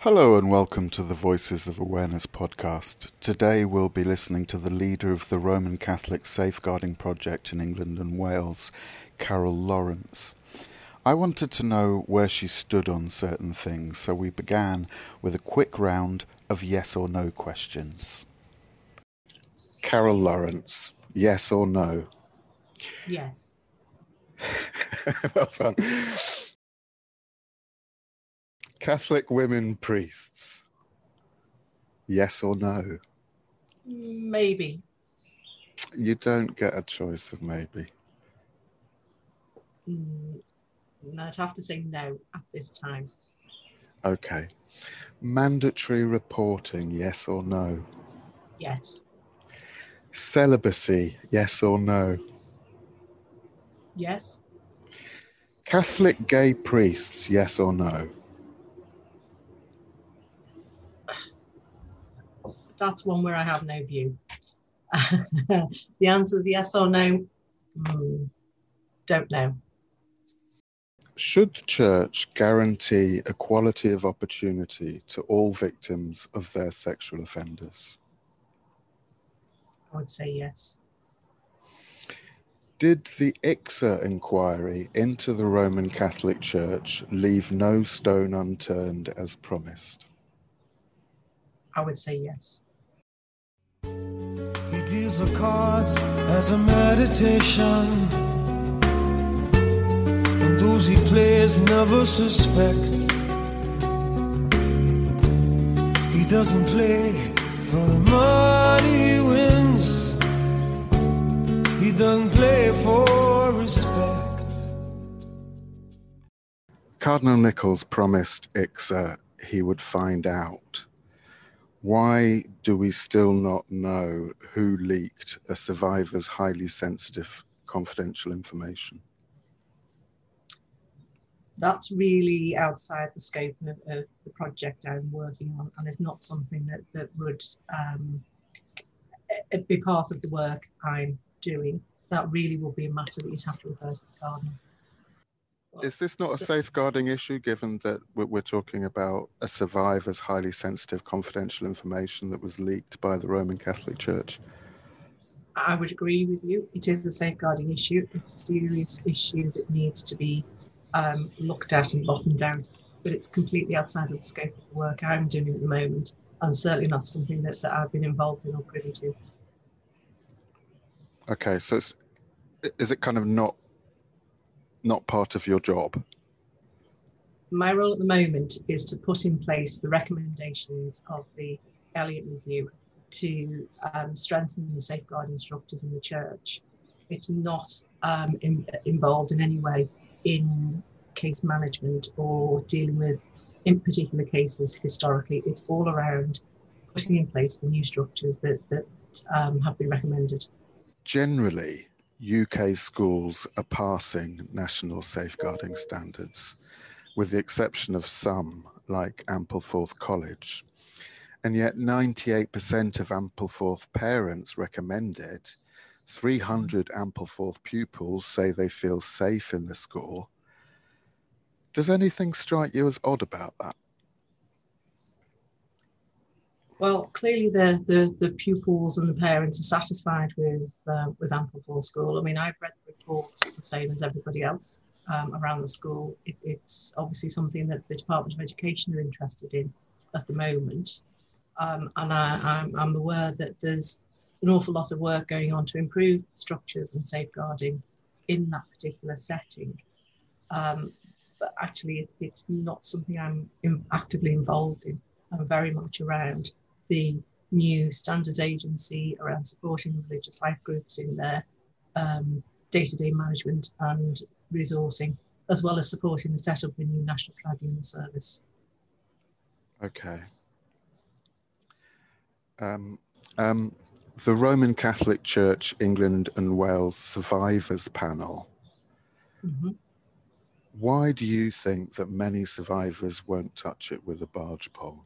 Hello and welcome to the Voices of Awareness podcast. Today we'll be listening to the leader of the Roman Catholic Safeguarding Project in England and Wales, Carol Lawrence. I wanted to know where she stood on certain things, so we began with a quick round of yes or no questions. Carol Lawrence, yes or no? Yes. Well done. Catholic women priests, yes or no? Maybe. You don't get a choice of maybe. I'd have to say no at this time. Okay. Mandatory reporting, yes or no? Yes. Celibacy, yes or no? Yes. Catholic gay priests, yes or no? That's one where I have no view. The answer is yes or no. Don't know. Should church guarantee equality of opportunity to all victims of their sexual offenders? I would say yes. Did the ICSA inquiry into the Roman Catholic Church leave no stone unturned as promised? I would say yes. He deals the cards as a meditation, and those he plays never suspect. He doesn't play for the money he wins. He doesn't play for respect. Cardinal Nichols promised ICSA he would find out. Why do we still not know who leaked a survivor's highly sensitive confidential information? That's really outside the scope of the project I'm working on, and it's not something that would be part of the work I'm doing. That really will be a matter that you'd have to refer to the Cardinal. Is this not a safeguarding issue, given that we're talking about a survivor's highly sensitive confidential information that was leaked by the Roman Catholic Church? I would agree with you. It is a safeguarding issue. It's a serious issue that needs to be looked at and bottomed out, but it's completely outside of the scope of the work I'm doing at the moment, and certainly not something that I've been involved in or privy to. Okay, so is it kind of not part of your job? My role at the moment is to put in place the recommendations of the Elliott Review to strengthen the safeguarding structures in the church. It's not involved in any way in case management or dealing with in particular cases historically. It's all around putting in place the new structures that have been recommended. Generally, UK schools are passing national safeguarding standards, with the exception of some, like Ampleforth College. And yet 98% of Ampleforth parents recommend it. 300 Ampleforth pupils say they feel safe in the school. Does anything strike you as odd about that? Well, clearly the pupils and the parents are satisfied with Ampleforth School. I mean, I've read the reports the same as everybody else around the school. It's obviously something that the Department of Education are interested in at the moment. And I'm aware that there's an awful lot of work going on to improve structures and safeguarding in that particular setting. But actually, it's not something I'm actively involved in. I'm very much around the new standards agency, around supporting religious life groups in their day-to-day management and resourcing, as well as supporting the setup of a new National Tribunal Service. Okay. The Roman Catholic Church England and Wales Survivors Panel. Mm-hmm. Why do you think that many survivors won't touch it with a barge pole?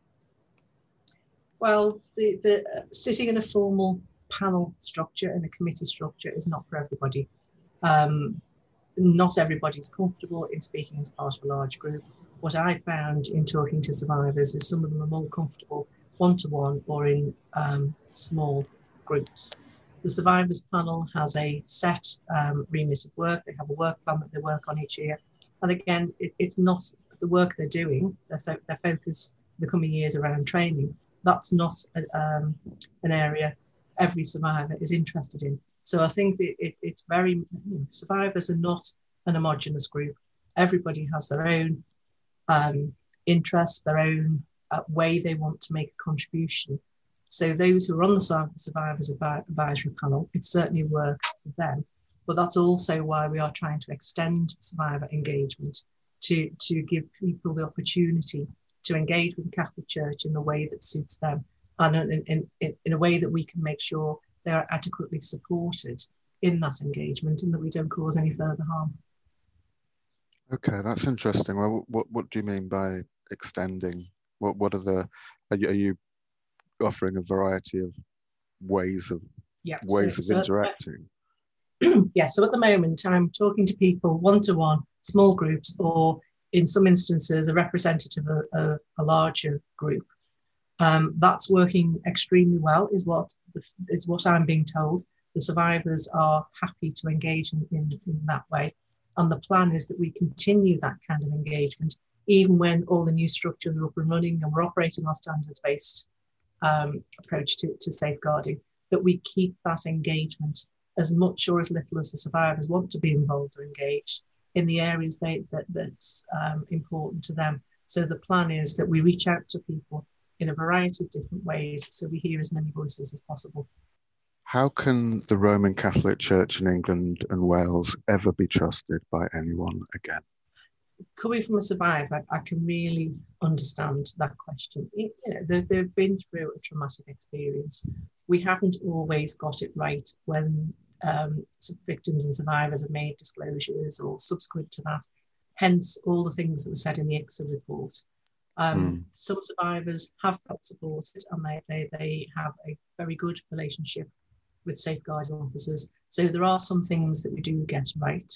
Well, the sitting in a formal panel structure and a committee structure is not for everybody. Not everybody's comfortable in speaking as part of a large group. what I found in talking to survivors is some of them are more comfortable one-to-one or in small groups. The survivors panel has a set remit of work. They have a work plan that they work on each year. And again, it's not the work they're doing, their focus the coming years around training. That's not an area every survivor is interested in. So I think it's very, survivors are not an homogenous group. Everybody has their own interests, their own way they want to make a contribution. So those who are on the Survivors Advisory Panel, it certainly works for them. But that's also why we are trying to extend survivor engagement to give people the opportunity to engage with the Catholic Church in the way that suits them, and in a way that we can make sure they are adequately supported in that engagement and that we don't cause any further harm. Okay, that's interesting. Well, what do you mean by extending? What are you offering a variety of ways of interacting? Yeah, so at the moment I'm talking to people one-to-one, small groups, or in some instances a representative of a larger group. That's working extremely well, is what I'm being told. The survivors are happy to engage in that way. And the plan is that we continue that kind of engagement, even when all the new structures are up and running and we're operating our standards-based approach to safeguarding, that we keep that engagement as much or as little as the survivors want to be involved or engaged in the areas that's important to them. So the plan is that we reach out to people in a variety of different ways so we hear as many voices as possible. How can the Roman Catholic Church in England and Wales ever be trusted by anyone again? Coming from a survivor, I can really understand that question. They've been through a traumatic experience. We haven't always got it right when victims and survivors have made disclosures or subsequent to that. Hence, all the things that were said in the ICSA report. Some survivors have felt supported and they have a very good relationship with safeguarding officers. So there are some things that we do get right.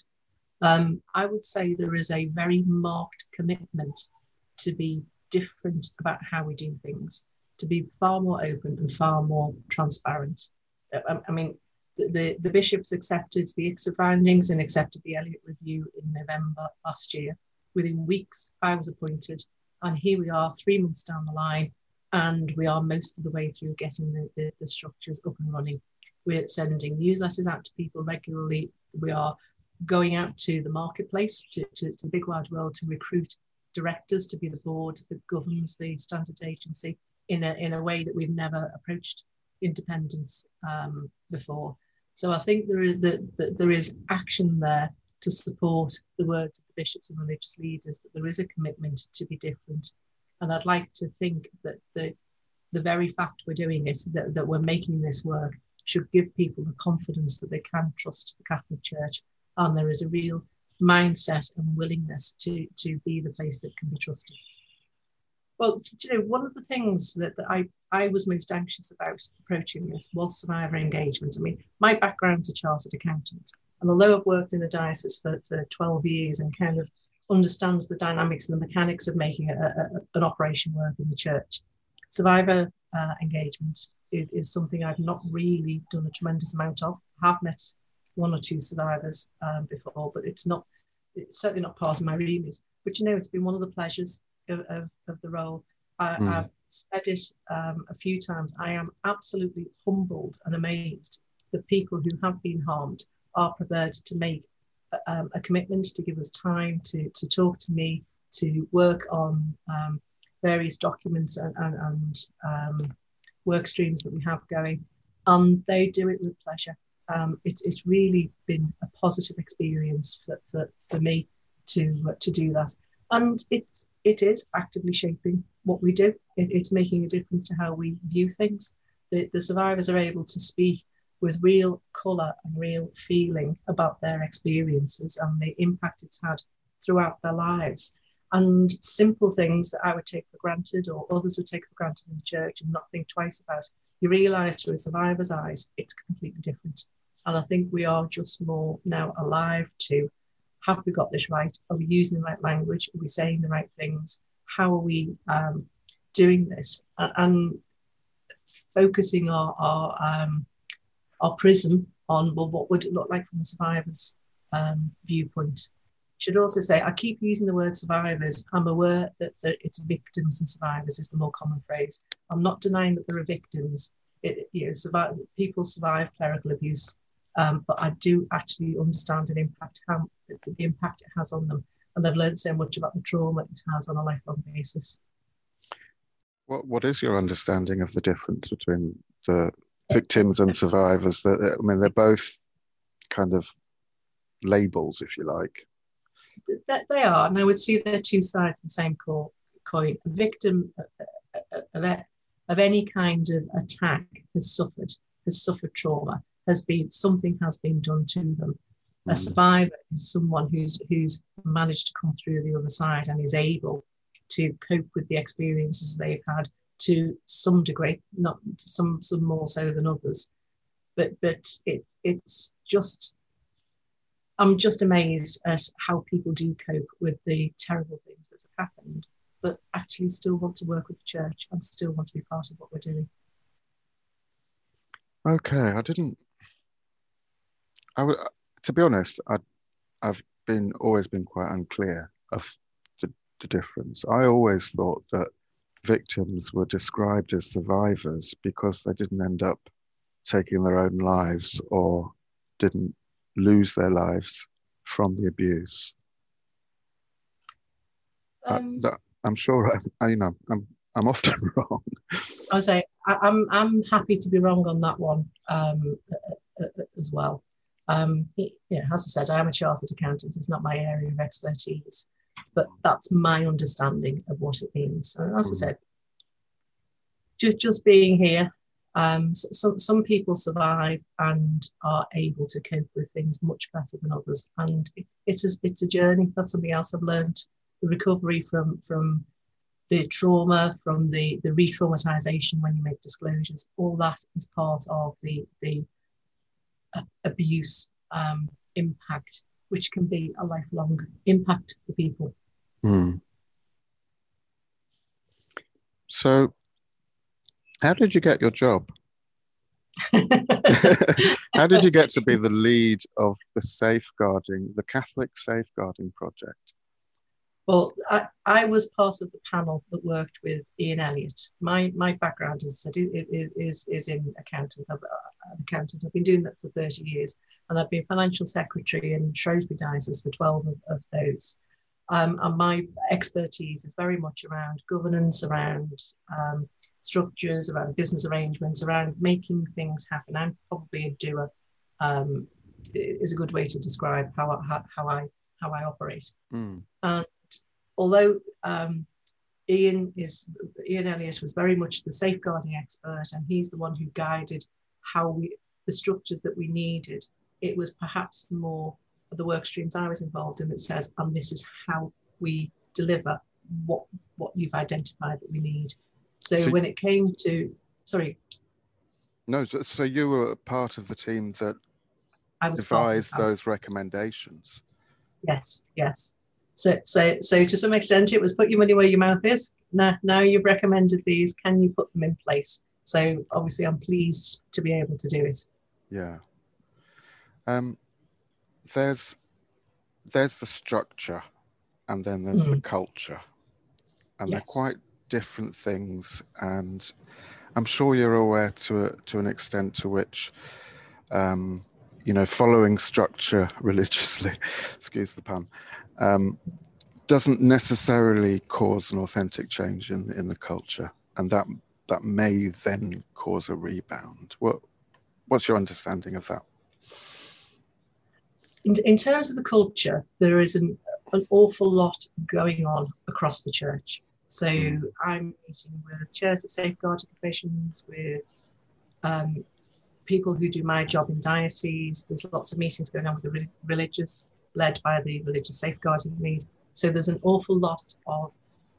I would say there is a very marked commitment to be different about how we do things, to be far more open and far more transparent. I mean, the bishops accepted the ICSA findings and accepted the Elliott Review in November last year. Within weeks, I was appointed, and here we are 3 months down the line, and we are most of the way through getting the structures up and running. We're sending newsletters out to people regularly. We are going out to the marketplace, to the big wide world, to recruit directors to be the board that governs the standards agency in a way that we've never approached independence before. So I think there is action there to support the words of the bishops and religious leaders, that there is a commitment to be different. And I'd like to think that the very fact we're doing it, that we're making this work, should give people the confidence that they can trust the Catholic Church, and there is a real mindset and willingness to be the place that can be trusted. Well, one of the things that I was most anxious about approaching this was survivor engagement. I mean, my background's a chartered accountant, and although I've worked in a diocese for 12 years and kind of understands the dynamics and the mechanics of making an operation work in the church, survivor engagement is something I've not really done a tremendous amount of. I have met one or two survivors before, but it's certainly not part of my remit. But it's been one of the pleasures of the role. I've said it a few times. I am absolutely humbled and amazed that people who have been harmed are prepared to make a commitment, to give us time to talk to me, to work on various documents and work streams that we have going, and they do it with pleasure. It's really been a positive experience for me to do that, and it is actively shaping what we do. It's making a difference to how we view things. The survivors are able to speak with real colour and real feeling about their experiences and the impact it's had throughout their lives. And simple things that I would take for granted or others would take for granted in the church and not think twice about, you realise through a survivor's eyes, it's completely different. And I think we are just more now alive to have we got this right? Are we using the right language? Are we saying the right things? How are we doing this? And focusing our prism on, well, what would it look like from the survivors' viewpoint? Should also say, I keep using the word survivors. I'm aware that it's victims and survivors is the more common phrase. I'm not denying that there are victims. People survive clerical abuse, but I do actually understand the impact it has on them. And I've learned so much about the trauma it has on a lifelong basis. What is your understanding of the difference between the victims and survivors? I mean, they're both kind of labels, if you like. They are, and I would see they're two sides of the same coin. A victim of any kind of attack has suffered trauma, something has been done to them. A survivor is someone who's managed to come through the other side and is able to cope with the experiences they've had to some degree, not some more so than others. But it's just, I'm just amazed at how people do cope with the terrible things that have happened, but actually still want to work with the church and still want to be part of what we're doing. Okay, to be honest, I've always been quite unclear of the difference. I always thought that victims were described as survivors because they didn't end up taking their own lives or didn't lose their lives from the abuse. I'm sure I'm often wrong. I would say I'm happy to be wrong on that one as well. As I said, I am a chartered accountant. It's not my area of expertise, but that's my understanding of what it means. And as I said, just being here, some people survive and are able to cope with things much better than others. And it's a journey. That's something else I've learned. The recovery from the trauma, from the re-traumatization when you make disclosures, all that is part of the abuse impact, which can be a lifelong impact for people. So how did you get your job? How did you get to be the lead of the Catholic Safeguarding Project? Well, I was part of the panel that worked with Ian Elliott. My background, as I said, is in accounting. I'm an accountant. I've been doing that for 30 years, and I've been financial secretary in Shrewsbury Diocese for 12 of those. And my expertise is very much around governance, around structures, around business arrangements, around making things happen. I'm probably a doer. Is a good way to describe how I operate. And although Ian Elliott was very much the safeguarding expert, and he's the one who guided the structures that we needed, it was perhaps more of the work streams I was involved in that says, and this is how we deliver what you've identified that we need. So when it came to, sorry. No, so you were part of the team that devised those recommendations. Yes. So to some extent, it was put your money where your mouth is. Now you've recommended these, can you put them in place? So obviously, I'm pleased to be able to do it. Yeah. There's the structure, and then there's the culture, and yes. They're quite different things. And I'm sure you're aware to an extent to which, following structure religiously, excuse the pun, doesn't necessarily cause an authentic change in the culture, and that may then cause a rebound. What's your understanding of that? In terms of the culture, there is an awful lot going on across the church. So I'm meeting with chairs of safeguarding commissions, with people who do my job in diocese. There's lots of meetings going on with the religious, led by the religious safeguarding lead. So there's an awful lot of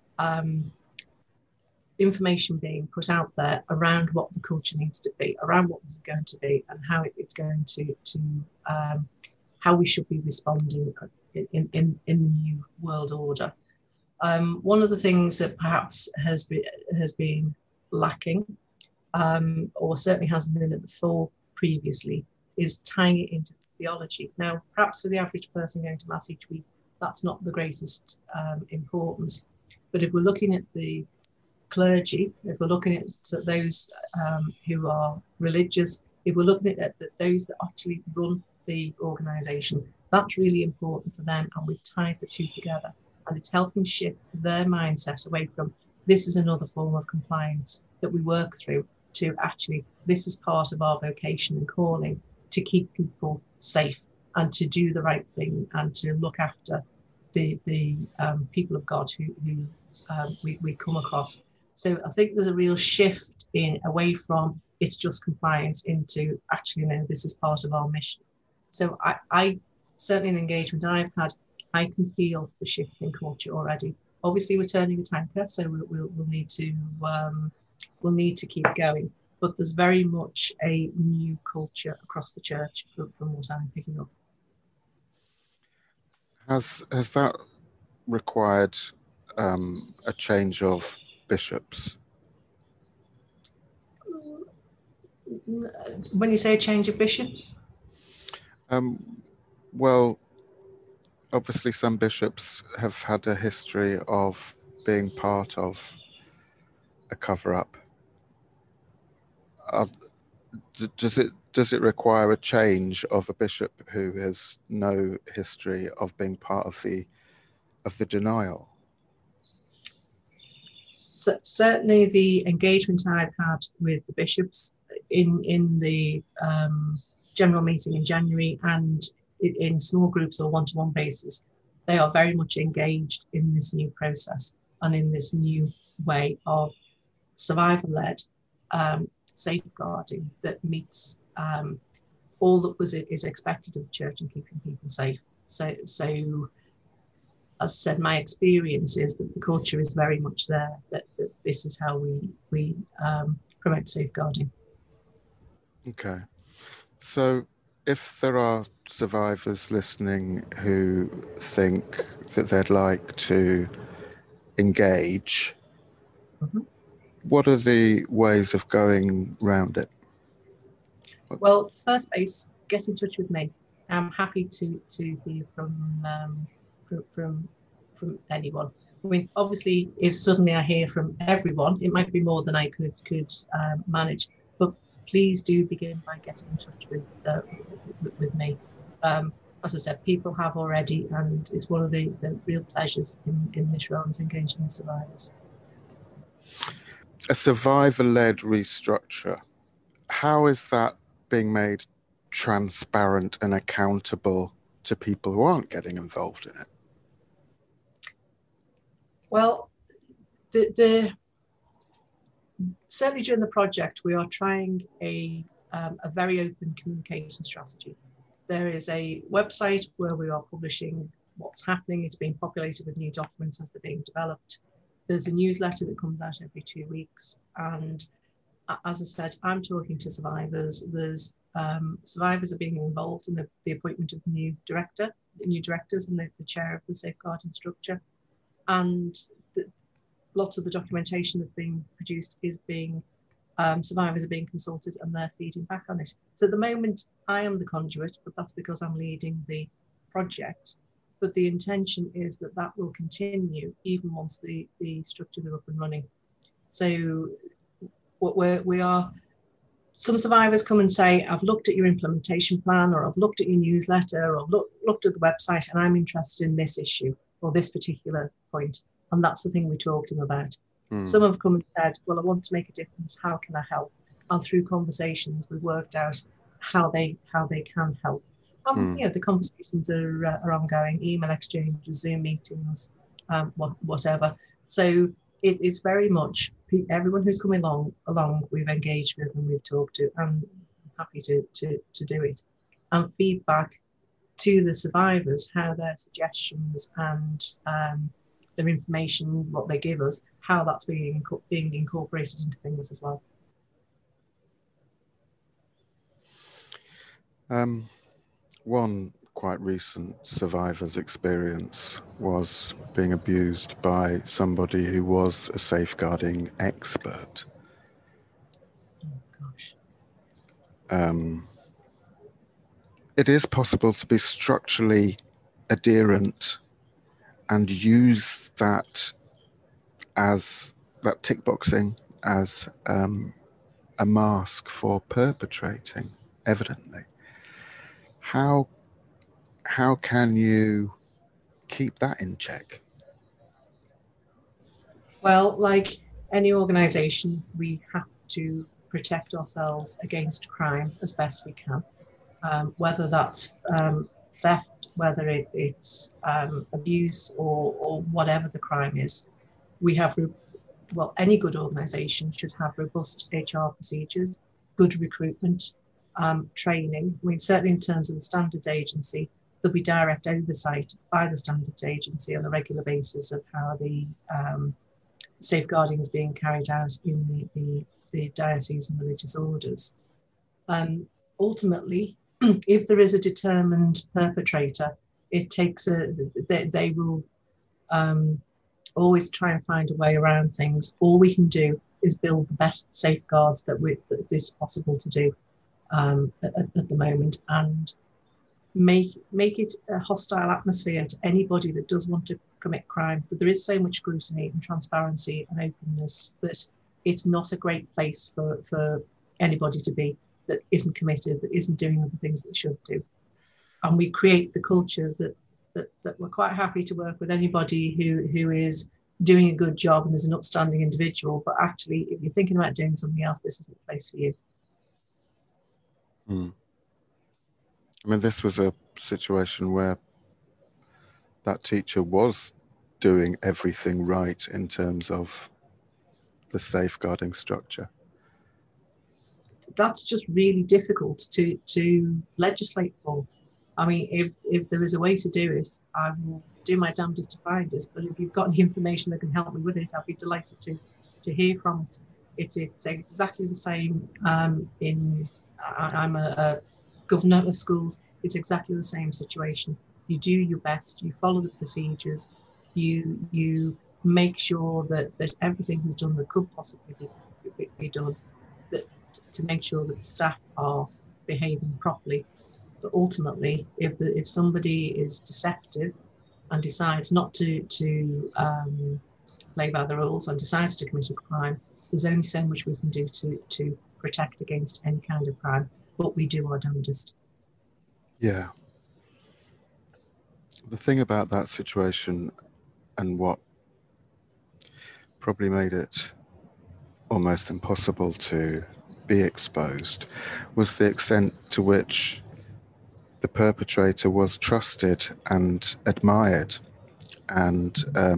information being put out there around what the culture needs to be, around what this is going to be, and how it's going to how we should be responding in the new world order. One of the things that perhaps has been lacking, or certainly hasn't been at the fore previously, is tying it into theology. Now, perhaps for the average person going to Mass each week, that's not the greatest importance. But if we're looking at the clergy, if we're looking at those who are religious, if we're looking at those that actually run the organisation, that's really important for them, and we've tied the two together. And it's helping shift their mindset away from this is another form of compliance that we work through to actually this is part of our vocation and calling to keep people safe and to do the right thing and to look after the people of God who we come across. So I think there's a real shift away from it's just compliance into actually, no, this is part of our mission. So I certainly in engagement I've had, I can feel the shift in culture already. Obviously, we're turning a tanker, so we'll need to keep going. But there's very much a new culture across the church from what I'm picking up. Has that required a change of bishops? When you say a change of bishops? Well, obviously some bishops have had a history of being part of a cover-up. Does it require a change of a bishop who has no history of being part of the denial? Certainly the engagement I've had with the bishops in the general meeting in January and in small groups or one-to-one basis, they are very much engaged in this new process and in this new way of survivor-led safeguarding that meets all that is expected of the church and keeping people safe. So as I said, my experience is that the culture is very much there, that this is how we promote safeguarding. Okay. So if there are survivors listening who think that they'd like to engage, what are the ways of going round it? Well, first base, get in touch with me. I'm happy to hear from anyone. I mean, obviously, if suddenly I hear from everyone, it might be more than I could manage. But please do begin by getting in touch with me. As I said, people have already, and it's one of the real pleasures in this role is engaging with survivors. A survivor-led restructure, how is that being made transparent and accountable to people who aren't getting involved in it? Well, certainly during the project, we are trying a very open communication strategy. There is a website where we are publishing what's happening. It's being populated with new documents as they're being developed. There's a newsletter that comes out every 2 weeks. And as I said, I'm talking to survivors. There's survivors are being involved in the appointment of the new directors and the chair of the safeguarding structure. And lots of the documentation that's being produced is being, survivors are being consulted and they're feeding back on it. So at the moment, I am the conduit, but that's because I'm leading the project. But the intention is that will continue even once the structures are up and running. So we are, some survivors come and say, I've looked at your implementation plan, or I've looked at your newsletter, or looked at the website, and I'm interested in this issue or this particular point. And that's the thing we talked to them about. Some have come and said, well, I want to make a difference. How can I help? And through conversations, we've worked out how they can help. You know, the conversations are ongoing, email exchanges, Zoom meetings, whatever. So it's very much everyone who's coming along we've engaged with and we've talked to. I'm happy to do it. And feedback to the survivors, how their suggestions and their information, what they give us, how that's being incorporated into things as well. One quite recent survivor's experience was being abused by somebody who was a safeguarding expert. Oh, gosh. It is possible to be structurally adherent and use that as that tick boxing as a mask for perpetrating, evidently. How can you keep that in check? Well, like any organisation, we have to protect ourselves against crime as best we can, whether that's theft, whether it's abuse or whatever the crime is. We have, well, any good organisation should have robust HR procedures, good recruitment, training. I mean, certainly in terms of the Standards Agency, there'll be direct oversight by the Standards Agency on a regular basis of how the safeguarding is being carried out in the diocese and religious orders. Ultimately, if there is a determined perpetrator, it takes they will always try and find a way around things. All we can do is build the best safeguards that is possible to do at the moment, and make it a hostile atmosphere to anybody that does want to commit crime. That there is so much scrutiny and transparency and openness that it's not a great place for anybody to be that isn't committed, that isn't doing the things that they should do. And we create the culture that we're quite happy to work with anybody who is doing a good job and is an upstanding individual. But actually, if you're thinking about doing something else, this isn't the place for you. I mean, this was a situation where that teacher was doing everything right in terms of the safeguarding structure. That's just really difficult to legislate for. I mean, if there is a way to do it, I will do my damnedest to find it. But if you've got any information that can help me with it, I'll be delighted to hear from it. It's exactly the same I'm a governor of schools. It's exactly the same situation. You do your best, you follow the procedures, you make sure that everything is done that could possibly be done, to make sure that the staff are behaving properly. But ultimately, if somebody is deceptive and decides not to play by the rules and decides to commit a crime, there's only so much we can do to protect against any kind of crime, but we do our damnedest. Yeah. The thing about that situation, and what probably made it almost impossible to be exposed, was the extent to which the perpetrator was trusted and admired. And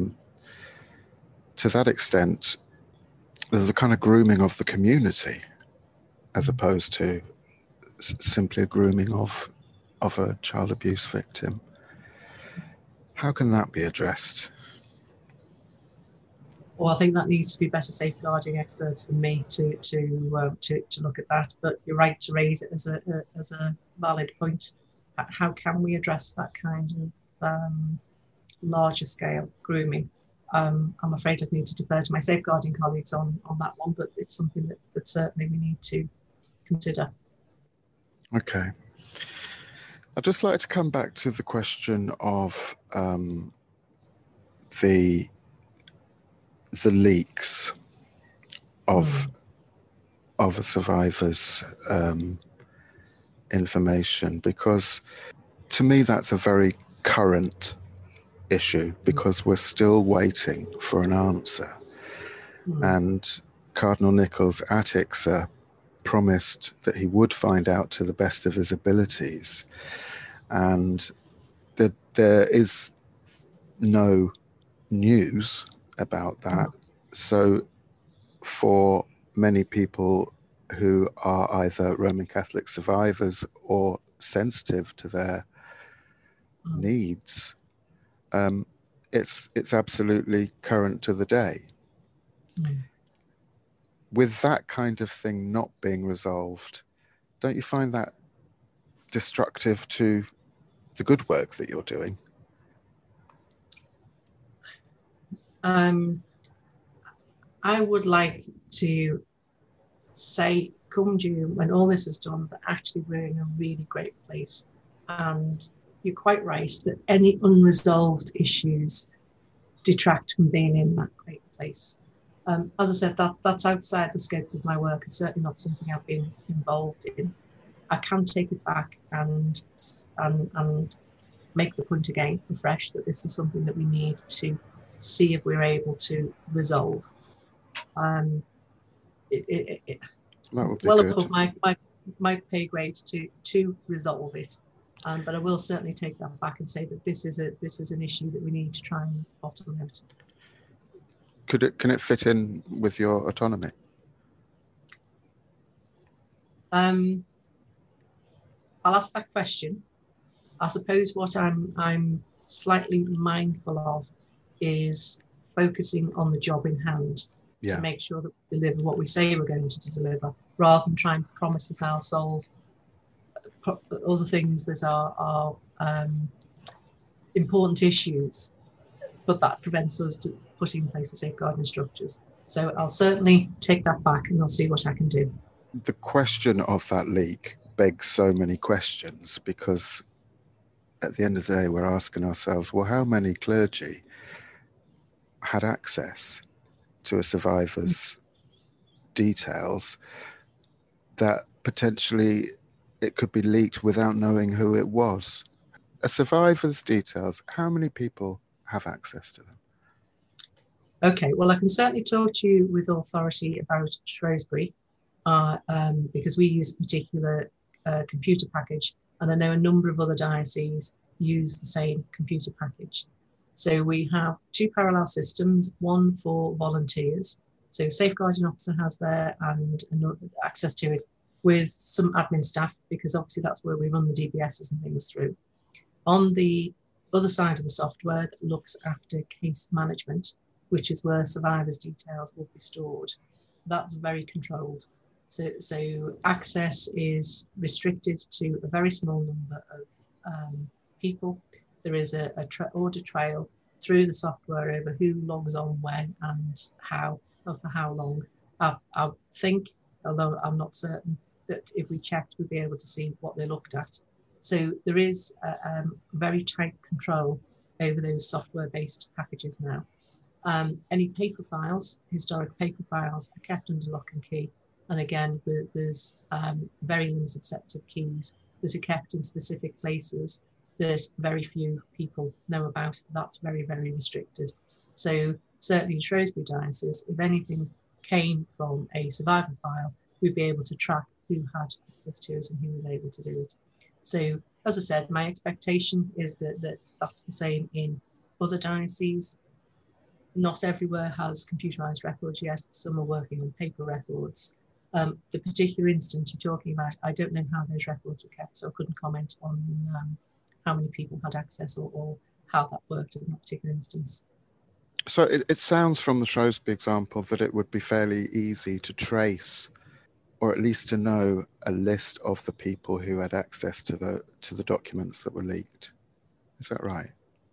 to that extent, there's a kind of grooming of the community as opposed to simply a grooming of a child abuse victim. How can that be addressed? Well, I think that needs to be better safeguarding experts than me to look at that. But you're right to raise it as a valid point. How can we address that kind of larger scale grooming? I'm afraid I'd need to defer to my safeguarding colleagues on that one, but it's something that certainly we need to consider. Okay. I'd just like to come back to the question of the leaks of a survivor's information, because to me that's a very current issue, because we're still waiting for an answer. And Cardinal Nichols at ICSA promised that he would find out to the best of his abilities, and that there is no news about that. So for many people who are either Roman Catholic survivors or sensitive to their needs, it's absolutely current to the day. With that kind of thing not being resolved, don't you find that destructive to the good work that you're doing? I would like to say, come June, when all this is done, that actually we're in a really great place. And you're quite right that any unresolved issues detract from being in that great place. As I said, that's outside the scope of my work. It's certainly not something I've been involved in. I can take it back and make the point again afresh that this is something that we need to see if we're able to resolve. That would be well good. above my pay grade to resolve it. But I will certainly take that back and say that this is an issue that we need to try and bottom out. Can it fit in with your autonomy? I'll ask that question. I suppose what I'm slightly mindful of is focusing on the job in hand to make sure that we deliver what we say we're going to deliver, rather than trying to promise that I'll solve other things that are important issues, but that prevents us to put in place the safeguarding structures. So I'll certainly take that back and I'll see what I can do. The question of that leak begs so many questions, because at the end of the day, we're asking ourselves, well, how many clergy had access to a survivor's details that potentially it could be leaked without knowing who it was? A survivor's details, how many people have access to them? Okay, well, I can certainly talk to you with authority about Shrewsbury, because we use a particular computer package, and I know a number of other dioceses use the same computer package. So we have two parallel systems, one for volunteers. So safeguarding officer has there and access to it, with some admin staff, because obviously that's where we run the DBSs and things through. On the other side of the software that looks after case management, which is where survivors' details will be stored, that's very controlled. So access is restricted to a very small number of people. There is a order trail through the software over who logs on when and how, or for how long. I think, although I'm not certain, that if we checked, we'd be able to see what they looked at. So there is a very tight control over those software-based packages now. Any paper files, historic paper files, are kept under lock and key. And again, there's very limited sets of keys that are kept in specific places that very few people know about. That's very, very restricted. So certainly in Shrewsbury Diocese, if anything came from a survivor file, we'd be able to track who had access to it and who was able to do it. So as I said, my expectation is that that's the same in other dioceses. Not everywhere has computerized records yet. Some are working on paper records. The particular instance you're talking about, I don't know how those records were kept, so I couldn't comment on how many people had access or how that worked in that particular instance. So it sounds from the Shrewsbury example that it would be fairly easy to trace, or at least to know a list of the people who had access to the documents that were leaked. Is that right?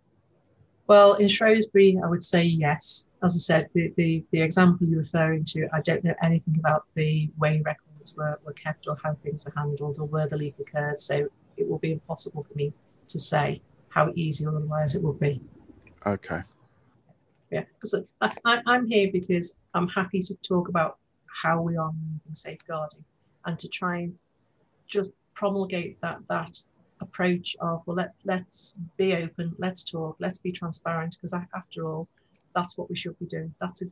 Well, in Shrewsbury, I would say yes. As I said, the example you're referring to, I don't know anything about the way records were kept or how things were handled or where the leak occurred. So it will be impossible for me to say how easy or otherwise it will be. Okay. Yeah, because I'm here because I'm happy to talk about how we are moving safeguarding and to try and just promulgate that approach of, well, let's be open, let's talk, let's be transparent, because after all, that's what we should be doing. That's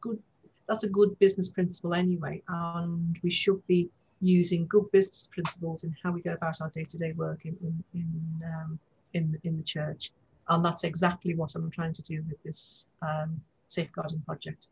a good business principle anyway, and we should be using good business principles in how we go about our day-to-day work in the church, and that's exactly what I'm trying to do with this safeguarding project.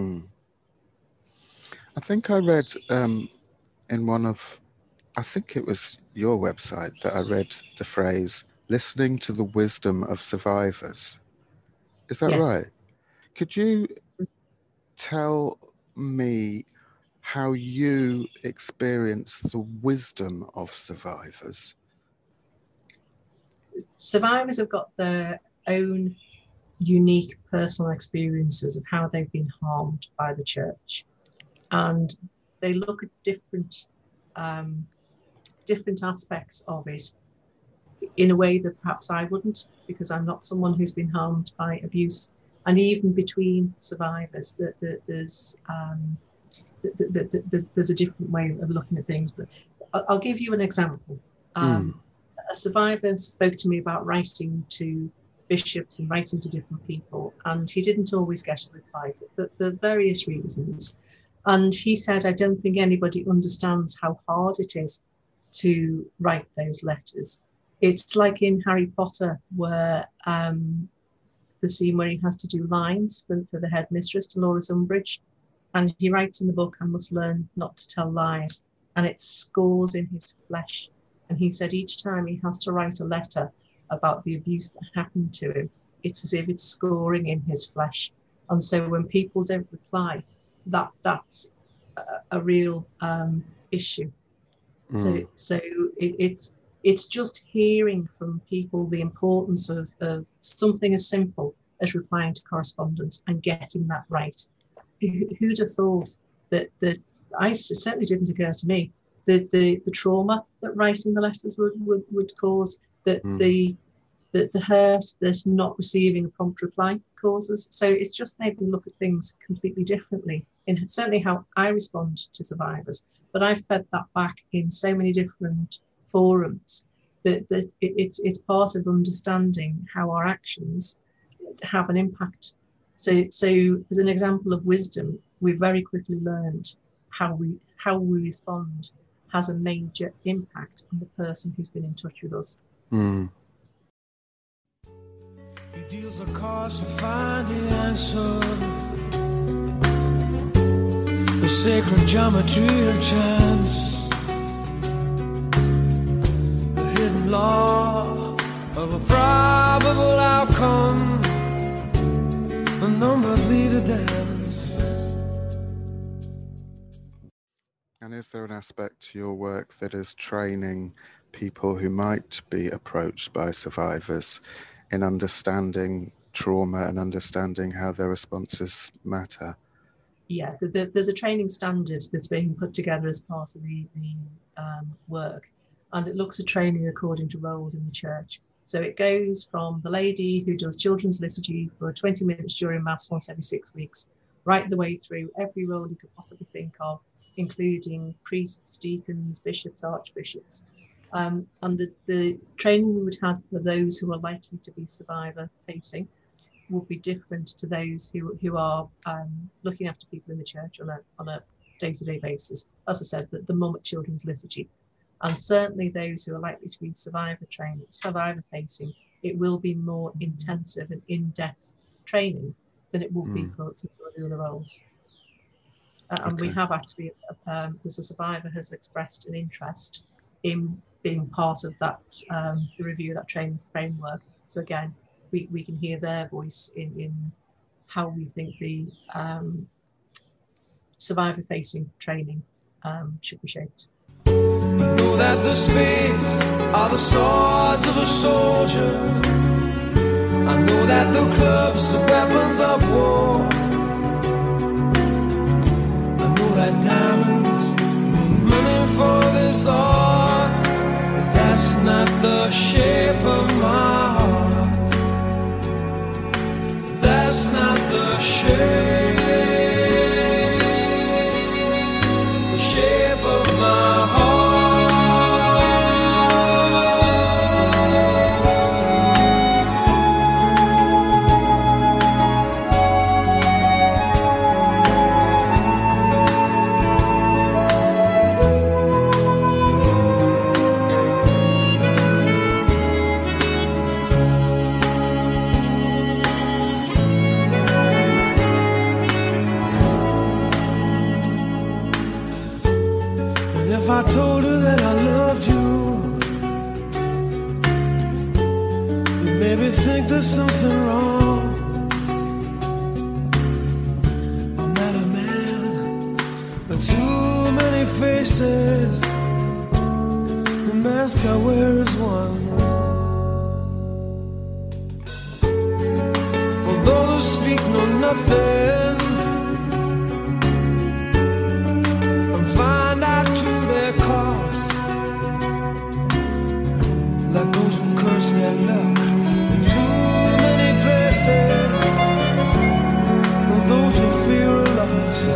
I think I read in one of, I think it was your website, that I read the phrase, listening to the wisdom of survivors. Is that right? Could you tell me how you experience the wisdom of survivors? survivors have got their own unique personal experiences of how they've been harmed by the church, and they look at different aspects of it in a way that perhaps I wouldn't, because I'm not someone who's been harmed by abuse. And even between survivors, there's a different way of looking at things. But I'll give you an example. A survivor spoke to me about writing to bishops and writing to different people, and he didn't always get a reply for various reasons. And he said, I don't think anybody understands how hard it is to write those letters. It's like in Harry Potter, where the scene where he has to do lines for the headmistress, Dolores Umbridge, and he writes in the book, I must learn not to tell lies, and it scores in his flesh. And he said each time he has to write a letter about the abuse that happened to him, it's as if it's scoring in his flesh. And so when people don't reply, that's a real issue. So it's just hearing from people the importance of something as simple as replying to correspondence and getting that right. Who'd have thought that I certainly didn't occur to me that the trauma that writing the letters would cause, that the hurt that not receiving a prompt reply causes. So it's just made me look at things completely differently, in certainly how I respond to survivors. But I've fed that back in so many different forums that it's part of understanding how our actions have an impact. So as an example of wisdom, we very quickly learned how we respond has a major impact on the person who's been in touch with us. He deals a cost to find the answer. The sacred geometry of chance, the hidden law of a probable outcome. The numbers lead a dance. And is there an aspect to your work that is training people who might be approached by survivors in understanding trauma and understanding how their responses matter? Yeah, there's a training standard that's being put together as part of the work, and it looks at training according to roles in the church. So it goes from the lady who does children's liturgy for 20 minutes during Mass once every 6 weeks, right the way through every role you could possibly think of, including priests, deacons, bishops, archbishops. And the training we would have for those who are likely to be survivor facing would be different to those who are looking after people in the church on a day-to-day basis. As I said, the mum at children's liturgy. And certainly those who are likely to be survivor facing, it will be more intensive and in-depth training than it would be for some of the other roles. And we have actually, as a survivor has expressed an interest in being part of that, the review of that training framework. So again, we can hear their voice in how we think the survivor-facing training should be shaped. I know that the spades are the swords of a soldier. I know that the clubs are weapons of war. I know that diamonds mean money for this art, but that's not the shape of my heart. That's not the shape of my heart. If I told her that I loved you, you'd maybe think there's something wrong. I'm not a man with too many faces. The mask I wear is one. nothing and find out to their cost, like those who curse their luck in too many places, or those who fear are lost.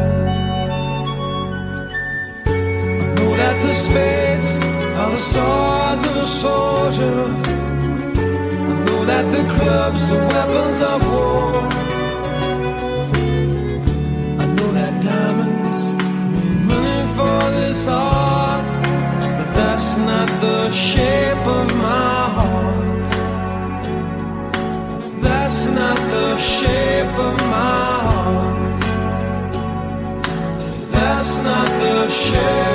I know that the spades are the swords of a soldier, that the clubs are weapons of war. I know that diamonds mean money for this art, but that's not the shape of my heart. That's not the shape of my heart. That's not the shape.